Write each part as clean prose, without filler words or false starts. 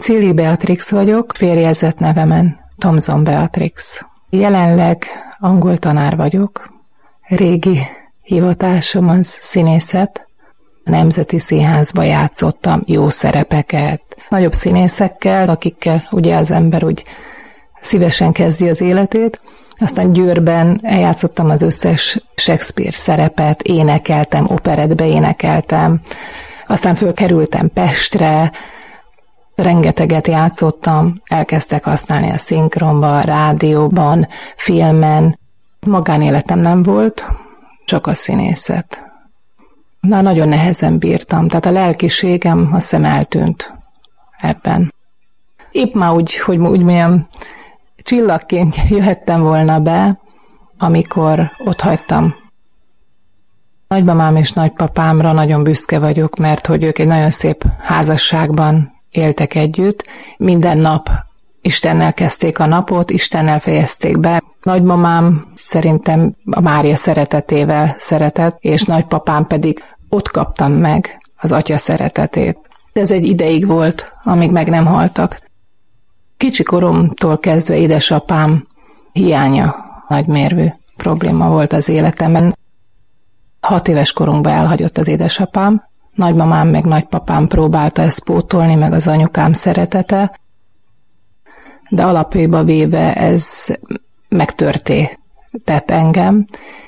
Cili Beatrix vagyok, férjezett nevemen Thomson Beatrix. Jelenleg angol tanár vagyok. Régi hivatásom az színészet. A Nemzeti Színházba játszottam jó szerepeket. Nagyobb színészekkel, akikkel ugye az ember úgy szívesen kezdi az életét. Aztán Győrben eljátszottam az összes Shakespeare szerepet, énekeltem, operettbe énekeltem. Aztán fölkerültem Pestre, rengeteget játszottam, elkezdtek használni a szinkronban, rádióban, filmen. Magánéletem nem volt, csak a színészet. Nagyon nehezen bírtam, tehát a lelkiségem azt hiszem eltűnt ebben. Épp már úgy, hogy úgy milyen csillagként jöhettem volna be, amikor ott hagytam. Nagymamám és nagypapámra nagyon büszke vagyok, mert hogy ők egy nagyon szép házasságban éltek együtt. Minden nap Istennel kezdték a napot, Istennel fejezték be. Nagymamám szerintem a Mária szeretetével szeretett, és nagypapám pedig ott kaptam meg az atya szeretetét. Ez egy ideig volt, amíg meg nem haltak. Kicsi koromtól kezdve édesapám hiánya nagymérvű probléma volt az életemben. 6 éves korunkban elhagyott az édesapám, nagymamám meg nagypapám próbálta ezt pótolni, meg az anyukám szeretete, de alapjában véve ez megtörtént engem.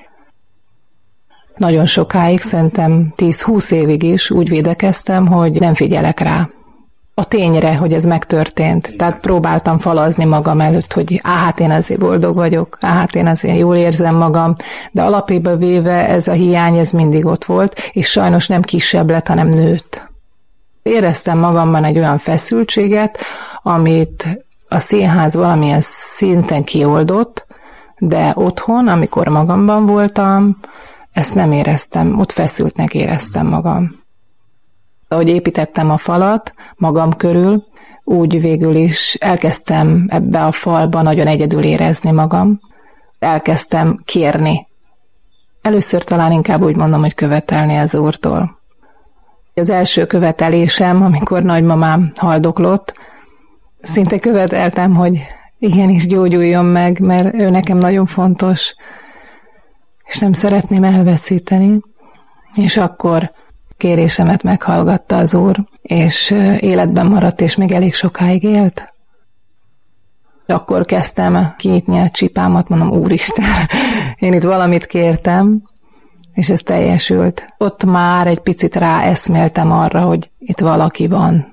Nagyon sokáig, szerintem 10-20 évig is úgy védekeztem, hogy nem figyelek rá. A tényre, hogy ez megtörtént. Tehát próbáltam falazni magam előtt, hogy hát én azért boldog vagyok, hát én azért jól érzem magam, de alapjában véve ez a hiány, ez mindig ott volt, és sajnos nem kisebb lett, hanem nőtt. Éreztem magamban egy olyan feszültséget, amit a színház valamilyen szinten kioldott, de otthon, amikor magamban voltam, ezt nem éreztem, ott feszültnek éreztem magam. Ahogy építettem a falat magam körül, úgy végül is elkezdtem ebbe a falba nagyon egyedül érezni magam. Elkezdtem kérni. Először talán inkább úgy mondom, hogy követelni az Úrtól. Az első követelésem, amikor nagymamám haldoklott, szinte követeltem, hogy igenis gyógyuljon meg, mert ő nekem nagyon fontos, és nem szeretném elveszíteni. És akkor kérésemet meghallgatta az Úr, és életben maradt, és még elég sokáig élt. Akkor kezdtem kinyitni a csipámat, mondom, Úristen, én itt valamit kértem, és ez teljesült. Ott már egy picit ráeszméltem arra, hogy itt valaki van.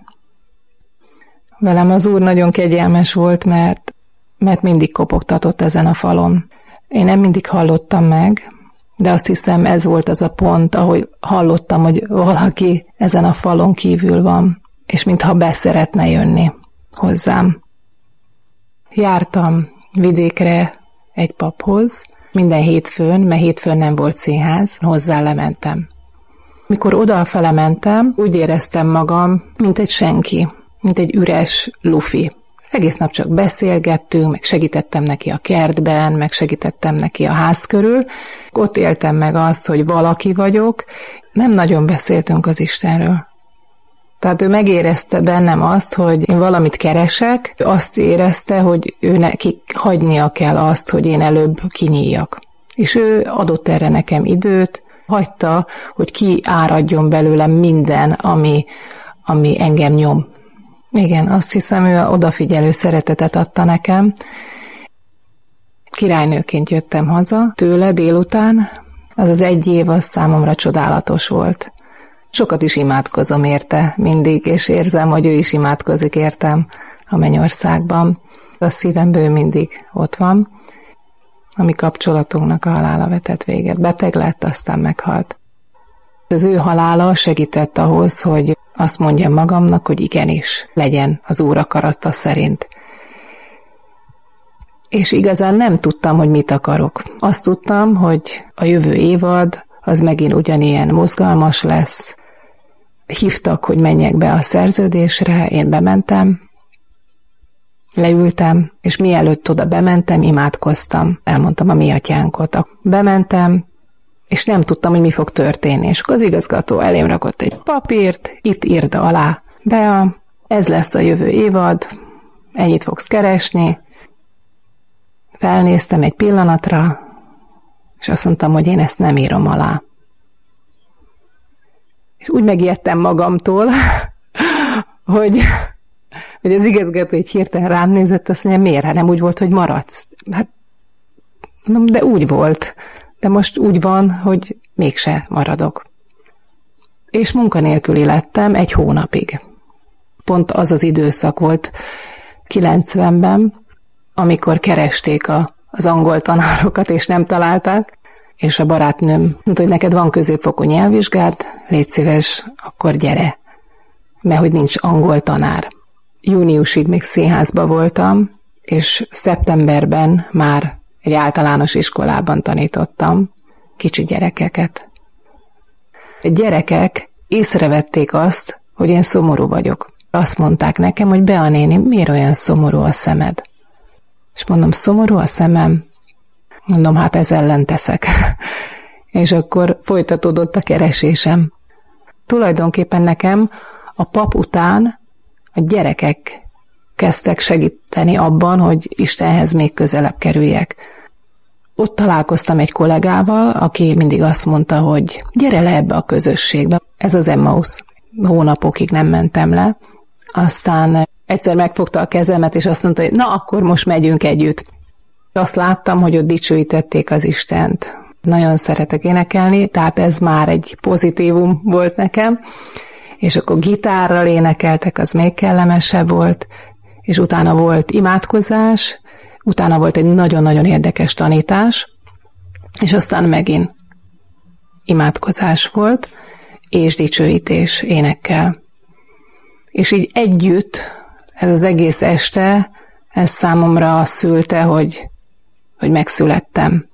Velem az Úr nagyon kegyelmes volt, mert mindig kopogtatott ezen a falon. Én nem mindig hallottam meg, de azt hiszem ez volt az a pont, ahol hallottam, hogy valaki ezen a falon kívül van, és mintha be szeretne jönni hozzám. Jártam vidékre egy paphoz, minden hétfőn, mert hétfőn nem volt színház, hozzá lementem. Mikor odafele mentem, úgy éreztem magam, mint egy senki, mint egy üres lufi. Egész nap csak beszélgettünk, meg segítettem neki a kertben, meg segítettem neki a ház körül. Ott éltem meg azt, hogy valaki vagyok. Nem nagyon beszéltünk az Istenről. Tehát ő megérezte bennem azt, hogy én valamit keresek, azt érezte, hogy ő neki hagynia kell azt, hogy én előbb kinyíljak. És ő adott erre nekem időt, hagyta, hogy kiáradjon belőlem minden, ami engem nyom. Igen, azt hiszem, ő odafigyelő szeretetet adta nekem. Királynőként jöttem haza tőle délután. Az 1 év az számomra csodálatos volt. Sokat is imádkozom érte mindig, és érzem, hogy ő is imádkozik értem a mennyországban. A szívemben ő mindig ott van. A mi kapcsolatunknak a halála vetett véget. Beteg lett, aztán meghalt. Az ő halála segített ahhoz, hogy azt mondjam magamnak, hogy igenis, legyen az Úr akarata szerint. És igazán nem tudtam, hogy mit akarok. Azt tudtam, hogy a jövő évad az megint ugyanilyen mozgalmas lesz. Hívtak, hogy menjek be a szerződésre, én bementem, leültem, és mielőtt oda bementem, imádkoztam. Elmondtam a mi atyánkot. Bementem, és nem tudtam, hogy mi fog történni. És akkor az igazgató elém rakott egy papírt, itt írd alá, Bea, ez lesz a jövő évad, ennyit fogsz keresni. Felnéztem egy pillanatra, és azt mondtam, hogy én ezt nem írom alá. És úgy megijedtem magamtól, hogy az igazgató egy hirtelen rám nézett, azt mondja, miért? Hát nem úgy volt, hogy maradsz. Hát, de úgy volt. De most úgy van, hogy mégse maradok. És munkanélküli lettem 1 hónapig. Pont az az időszak volt 90-ben, amikor keresték az angol tanárokat, és nem találták, és a barátnőm mondta, hogy neked van középfokú nyelvvizsgád, légy szíves, akkor gyere, mert hogy nincs angol tanár. Júniusig még színházba voltam, és szeptemberben már egy általános iskolában tanítottam kicsi gyerekeket. A gyerekek észrevették azt, hogy én szomorú vagyok. Azt mondták nekem, hogy Bea néni, miért olyan szomorú a szemed? És mondom, szomorú a szemem? Mondom, hát ez ellen teszek. És akkor folytatódott a keresésem. Tulajdonképpen nekem a pap után a gyerekek kezdtek segíteni abban, hogy Istenhez még közelebb kerüljek. Ott találkoztam egy kollégával, aki mindig azt mondta, hogy gyere le ebbe a közösségbe. Ez az Emmaus. Hónapokig nem mentem le. Aztán egyszer megfogta a kezemet, és azt mondta, hogy na, akkor most megyünk együtt. Azt láttam, hogy ott dicsőítették az Istent. Nagyon szeretek énekelni, tehát ez már egy pozitívum volt nekem. És akkor gitárral énekeltek, az még kellemesebb volt, és utána volt imádkozás, utána volt egy nagyon-nagyon érdekes tanítás, és aztán megint imádkozás volt, és dicsőítés énekkel. És így együtt, ez az egész este, ez számomra azt szülte, hogy megszülettem.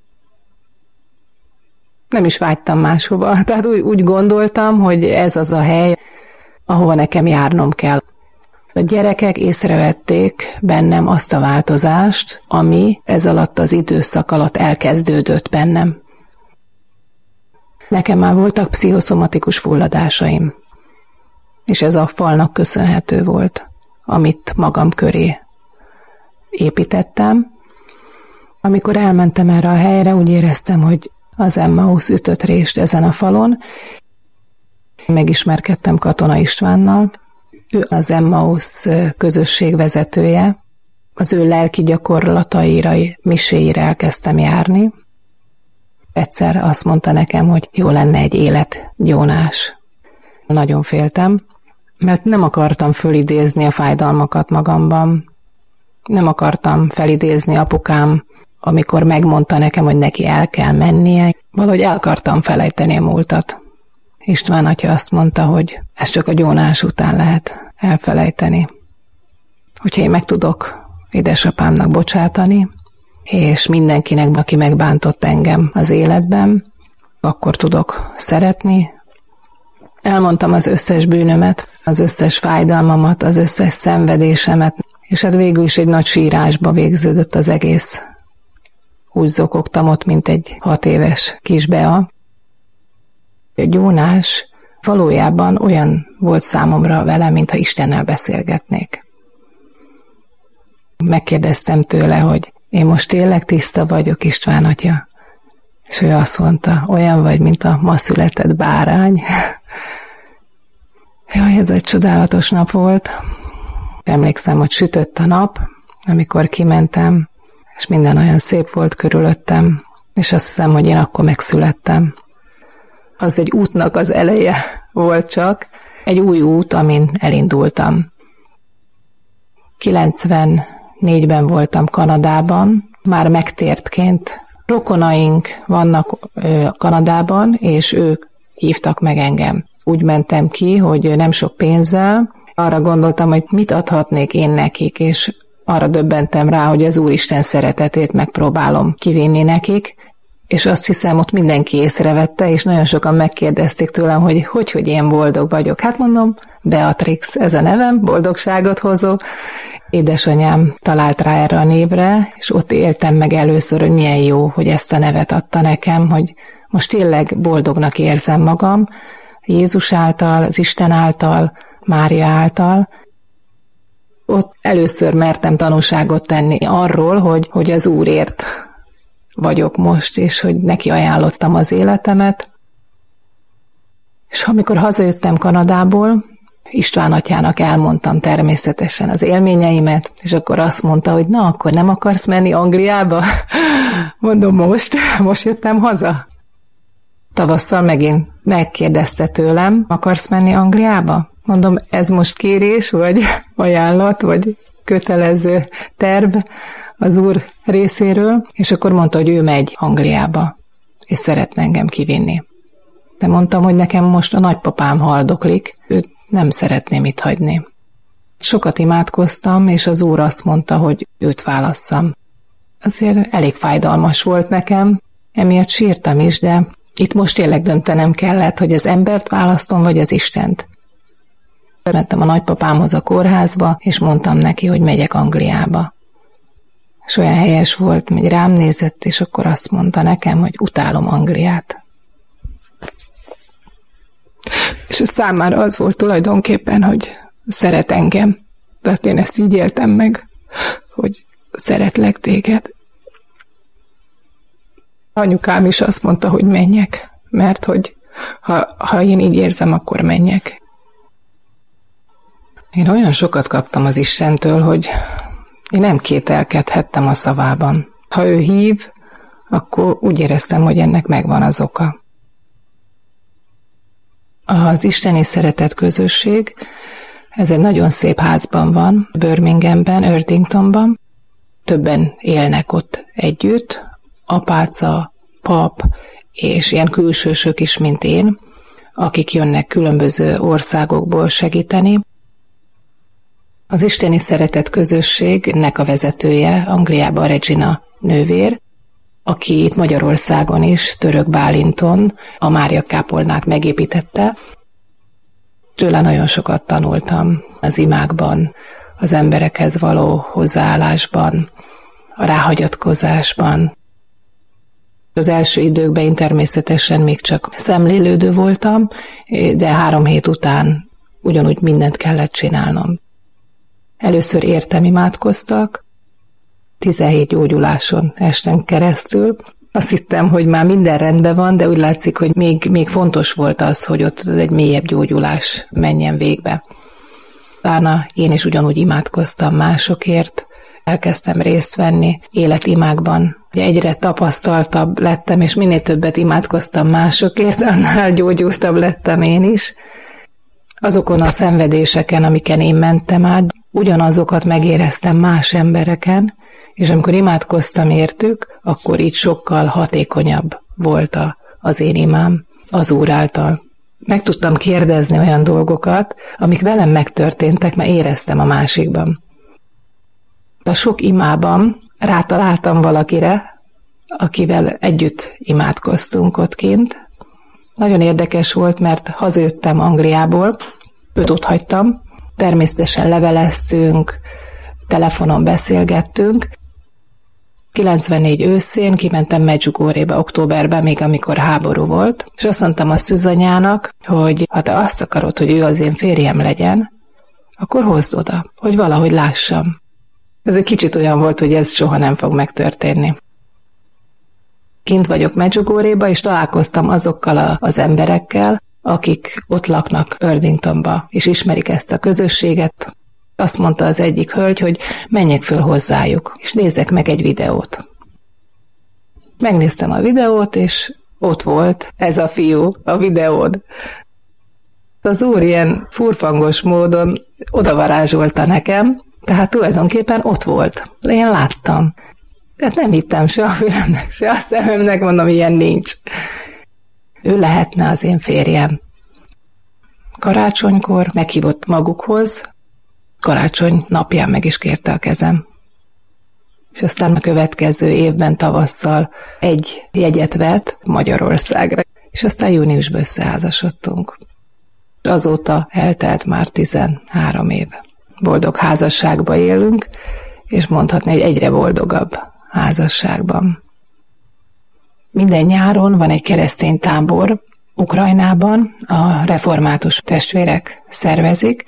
Nem is vágytam máshova. Tehát úgy gondoltam, hogy ez az a hely, ahova nekem járnom kell. A gyerekek észrevették bennem azt a változást, ami ez alatt az időszak alatt elkezdődött bennem. Nekem már voltak pszichoszomatikus fulladásaim, és ez a falnak köszönhető volt, amit magam köré építettem. Amikor elmentem erre a helyre, úgy éreztem, hogy az Emmaus ütött rést ezen a falon. Megismerkedtem Katona Istvánnal, ő az Emmaus közösség vezetője. Az ő lelki gyakorlataira, miséire elkezdtem járni. Egyszer azt mondta nekem, hogy jó lenne egy életgyónás. Nagyon féltem, mert nem akartam fölidézni a fájdalmakat magamban. Nem akartam felidézni apukám, amikor megmondta nekem, hogy neki el kell mennie. Valahogy el akartam felejteni a múltat. István atya azt mondta, hogy ez csak a gyónás után lehet elfelejteni. Hogyha én meg tudok édesapámnak bocsátani, és mindenkinek, aki megbántott engem az életben, akkor tudok szeretni. Elmondtam az összes bűnömet, az összes fájdalmamat, az összes szenvedésemet, és hát végül is egy nagy sírásba végződött az egész. Úgy zokogtam ott, mint egy 6 éves kis Bea. A gyónás valójában olyan volt számomra vele, mintha Istennel beszélgetnék. Megkérdeztem tőle, hogy én most tényleg tiszta vagyok, István atya? És ő azt mondta, olyan vagy, mint a ma született bárány. Jaj, ez egy csodálatos nap volt. Emlékszem, hogy sütött a nap, amikor kimentem, és minden olyan szép volt körülöttem, és azt hiszem, hogy én akkor megszülettem. Az egy útnak az eleje volt csak, egy új út, amin elindultam. 94-ben voltam Kanadában, már megtértként. Rokonaink vannak Kanadában, és ők hívtak meg engem. Úgy mentem ki, hogy nem sok pénzzel, arra gondoltam, hogy mit adhatnék én nekik, és arra döbbentem rá, hogy az Úristen szeretetét megpróbálom kivinni nekik, és azt hiszem, ott mindenki észrevette, és nagyon sokan megkérdezték tőlem, hogy én boldog vagyok. Hát mondom, Beatrix, ez a nevem, boldogságot hozó. Édesanyám talált rá erre a névre, és ott éltem meg először, hogy milyen jó, hogy ezt a nevet adta nekem, hogy most tényleg boldognak érzem magam, Jézus által, az Isten által, Mária által, először mertem tanúságot tenni arról, hogy az Úrért vagyok most, és hogy neki ajánlottam az életemet. És amikor hazajöttem Kanadából, István atyának elmondtam természetesen az élményeimet, és akkor azt mondta, hogy na, akkor nem akarsz menni Angliába? Mondom, most jöttem haza. Tavasszal megint megkérdezte tőlem, akarsz menni Angliába? Mondom, ez most kérés, vagy ajánlat, vagy kötelező terv az Úr részéről, és akkor mondta, hogy ő megy Angliába, és szeretne engem kivinni. De mondtam, hogy nekem most a nagypapám haldoklik, őt nem szeretném itt hagyni. Sokat imádkoztam, és az Úr azt mondta, hogy őt válasszam. Azért elég fájdalmas volt nekem, emiatt sírtam is, de itt most tényleg döntenem kellett, hogy az embert választom, vagy az Istent. Mentem a nagypapámhoz a kórházba, és mondtam neki, hogy megyek Angliába. És olyan helyes volt, hogy rám nézett, és akkor azt mondta nekem, hogy utálom Angliát. És a számára az volt tulajdonképpen, hogy szeret engem. Tehát én ezt így éltem meg, hogy szeretlek téged. Anyukám is azt mondta, hogy menjek, mert hogy ha én így érzem, akkor menjek. Én olyan sokat kaptam az Istentől, hogy én nem kételkedhettem a szavában. Ha ő hív, akkor úgy éreztem, hogy ennek megvan az oka. Az isteni szeretet közösség, ez egy nagyon szép házban van, Birminghamben, Erdingtonban. Többen élnek ott együtt, apáca, pap és ilyen külsősök is, mint én, akik jönnek különböző országokból segíteni. Az isteni szeretet közösségnek a vezetője Angliában Regina nővér, aki itt Magyarországon is, Török Bálinton a Mária kápolnát megépítette. Tőle nagyon sokat tanultam az imákban, az emberekhez való hozzáállásban, a ráhagyatkozásban. Az első időkben én természetesen még csak szemlélődő voltam, de 3 hét után ugyanúgy mindent kellett csinálnom. Először értem imádkoztak, 17 gyógyuláson esten keresztül. Azt hittem, hogy már minden rendben van, de úgy látszik, hogy még fontos volt az, hogy ott egy mélyebb gyógyulás menjen végbe. Utána én is ugyanúgy imádkoztam másokért, elkezdtem részt venni életimákban. Egyre tapasztaltabb lettem, és minél többet imádkoztam másokért, annál gyógyultabb lettem én is. Azokon a szenvedéseken, amiken én mentem át, ugyanazokat megéreztem más embereken, és amikor imádkoztam értük, akkor így sokkal hatékonyabb volt az én imám az Úr által. Meg tudtam kérdezni olyan dolgokat, amik velem megtörténtek, mert éreztem a másikban. A sok imában rátaláltam valakire, akivel együtt imádkoztunk ott kint. Nagyon érdekes volt, mert hazajöttem Angliából, őt ott hagytam, természetesen leveleztünk, telefonon beszélgettünk. 94 őszén kimentem Medjugorjébe októberben, még amikor háború volt, és azt mondtam a szűzanyának, hogy ha te azt akarod, hogy ő az én férjem legyen, akkor hozd oda, hogy valahogy lássam. Ez egy kicsit olyan volt, hogy ez soha nem fog megtörténni. Kint vagyok Medjugorjéba, és találkoztam azokkal az emberekkel, akik ott laknak Erdingtonba, és ismerik ezt a közösséget. Azt mondta az egyik hölgy, hogy menjek föl hozzájuk, és nézzek meg egy videót. Megnéztem a videót, és ott volt ez a fiú a videón. Az Úr ilyen furfangos módon odavarázsolta nekem, tehát tulajdonképpen ott volt. Én láttam. Tehát nem hittem se a fülemnek, se a szememnek, mondom, ilyen nincs. Ő lehetne az én férjem. Karácsonykor meghívott magukhoz, karácsony napján meg is kérte a kezem. És aztán a következő évben tavasszal egy jegyet vett Magyarországra, és aztán júniusban összeházasodtunk. Azóta eltelt már 13 év. Boldog házasságba élünk, és mondhatni, hogy egyre boldogabb házasságban. Minden nyáron van egy keresztény tábor Ukrajnában, a református testvérek szervezik,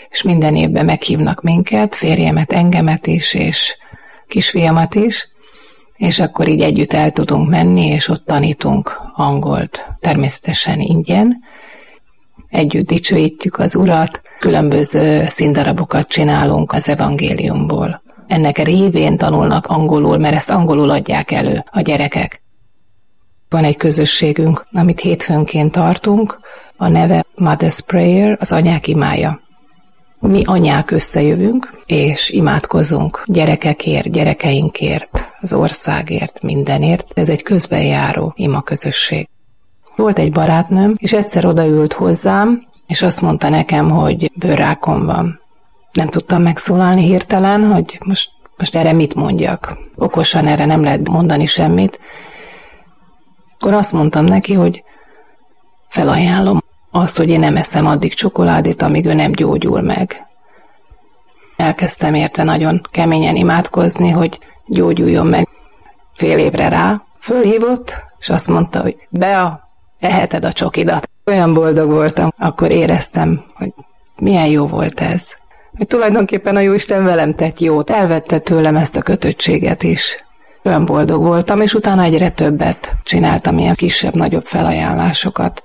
és minden évben meghívnak minket, férjemet, engemet is, és kisfiamat is, és akkor így együtt el tudunk menni, és ott tanítunk angolt, természetesen ingyen. Együtt dicsőítjük az Urat, különböző színdarabokat csinálunk az evangéliumból. Ennek révén tanulnak angolul, mert ezt angolul adják elő a gyerekek. Van egy közösségünk, amit hétfőnként tartunk, a neve Mother's Prayer, az anyák imája. Mi anyák összejövünk, és imádkozunk gyerekekért, gyerekeinkért, az országért, mindenért. Ez egy közbenjáró imaközösség. Volt egy barátnőm, és egyszer odaült hozzám, és azt mondta nekem, hogy bőrrákom van. Nem tudtam megszólalni hirtelen, hogy most erre mit mondjak. Okosan erre nem lehet mondani semmit. Akkor azt mondtam neki, hogy felajánlom azt, hogy én nem eszem addig csokoládét, amíg ő nem gyógyul meg. Elkezdtem érte nagyon keményen imádkozni, hogy gyógyuljon meg. Fél évre rá fölhívott, és azt mondta, hogy Bea, eheted a csokidat. Olyan boldog voltam, akkor éreztem, hogy milyen jó volt ez. Hogy tulajdonképpen a Jóisten velem tett jót, elvette tőlem ezt a kötöttséget is. Olyan boldog voltam, és utána egyre többet csináltam, ilyen kisebb-nagyobb felajánlásokat.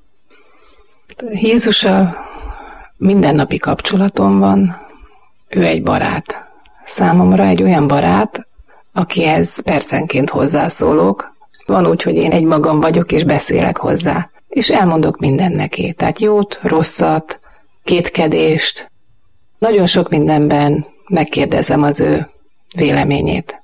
Jézussal mindennapi kapcsolatom van, ő egy barát. Számomra egy olyan barát, akihez percenként hozzászólok. Van úgy, hogy én egymagam vagyok, és beszélek hozzá. És elmondok minden neki. Tehát jót, rosszat, kétkedést. Nagyon sok mindenben megkérdezem az ő véleményét.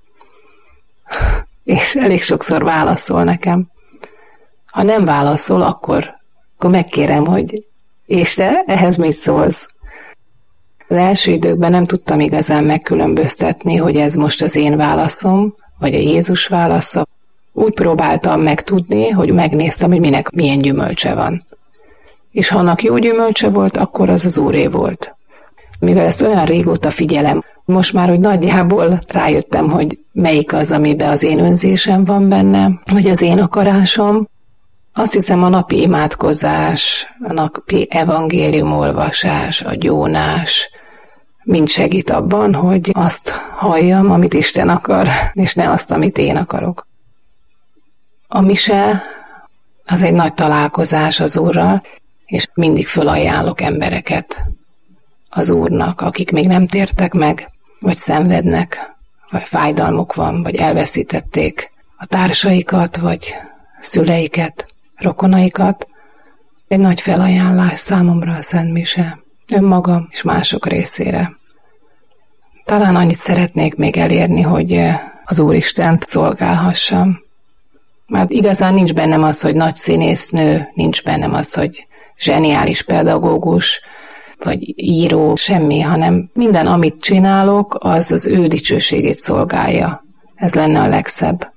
És elég sokszor válaszol nekem. Ha nem válaszol, akkor megkérem, hogy és te ehhez mit szólsz? Az első időkben nem tudtam igazán megkülönböztetni, hogy ez most az én válaszom, vagy a Jézus válasza. Úgy próbáltam megtudni, hogy megnéztem, hogy minek milyen gyümölcse van. És ha annak jó gyümölcse volt, akkor az az Úré volt. Mivel ezt olyan régóta figyelem, most már, hogy nagyjából rájöttem, hogy melyik az, amiben az én önzésem van benne, vagy az én akarásom. Azt hiszem, a napi imádkozás, a napi evangéliumolvasás, a gyónás mind segít abban, hogy azt halljam, amit Isten akar, és ne azt, amit én akarok. A mise az egy nagy találkozás az Úrral, és mindig fölajánlok embereket az Úrnak, akik még nem tértek meg, vagy szenvednek, vagy fájdalmuk van, vagy elveszítették a társaikat, vagy szüleiket, rokonaikat. Egy nagy felajánlás számomra a Szent Mise, önmagam és mások részére. Talán annyit szeretnék még elérni, hogy az Úristent szolgálhassam. Már igazán nincs bennem az, hogy nagy színésznő, nincs bennem az, hogy zseniális pedagógus, vagy író, semmi, hanem minden, amit csinálok, az az ő dicsőségét szolgálja. Ez lenne a legszebb.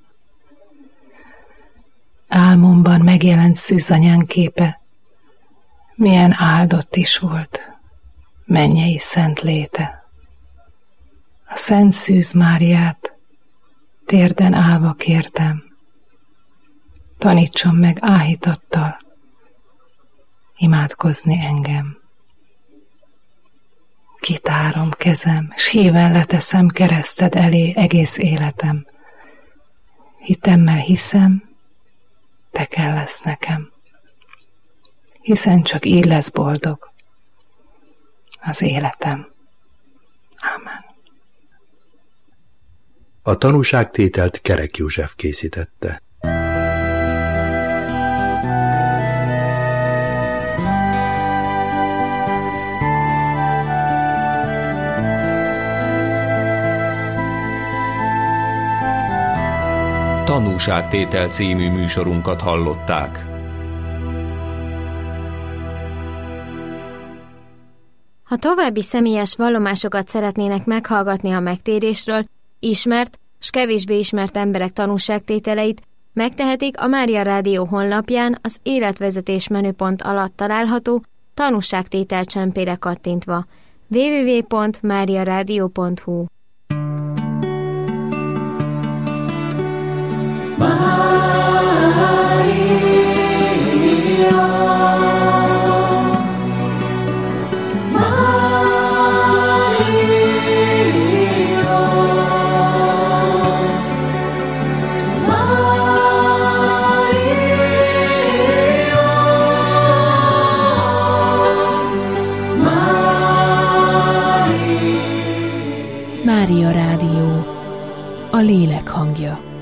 Álmomban megjelent szűzanyán képe. Milyen áldott is volt, mennyei szent léte. A Szent Szűz Máriát térden állva kértem. Tanítson meg áhítattal imádkozni engem. Kitárom kezem, s híven leteszem kereszted elé egész életem. Hitemmel hiszem, te kell lesz nekem. Hiszen csak így lesz boldog az életem. Ámen. A tanúságtételt Kerek József készítette. Tanúságtétel című műsorunkat hallották. Ha további személyes vallomásokat szeretnének meghallgatni a megtérésről, ismert s kevésbé ismert emberek tanúságtételeit, megtehetik a Mária Rádió honlapján az életvezetés menüpont alatt található tanúságtétel csempére kattintva. www.mariaradio.hu Maria, Maria. Mária Rádió, a lélek hangja.